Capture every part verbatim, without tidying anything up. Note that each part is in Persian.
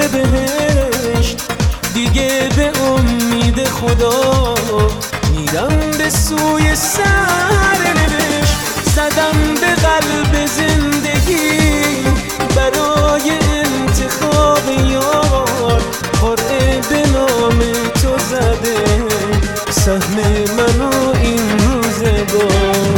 بهشت. دیگه به امید خدا میرم به سوی سرنوشت. زدم به قلب زندگی برای انتخاب یار، قرعه به نام تو زده سهم منو این روزگار.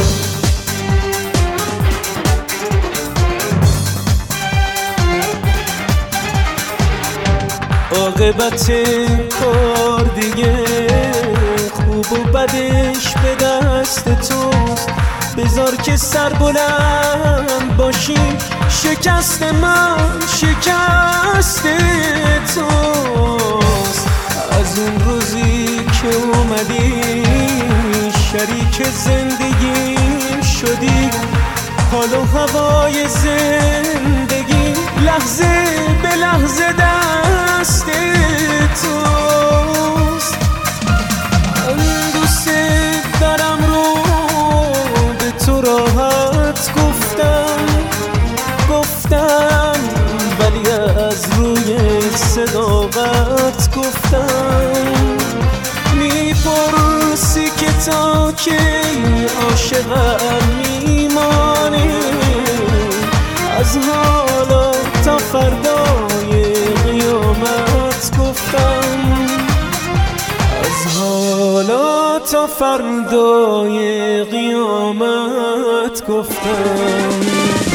عاقبت کار دیگه خوب و بدش به دست توست. بذار که سر بلند باشیم، شکست من شکست توست. از اون روزی که اومدی شریک زندگیم شدی، حال و هوای زندگی لحظه به لحظه دست توست. من دوست دارم رو به تو راحت گفتم گفتم ولی از روی صداقت گفتم. میپرسی که تا کی عاشقم میمانی، از حالا تا فردای قیامت گفتم. از حالا تا فردای قیامت گفتم.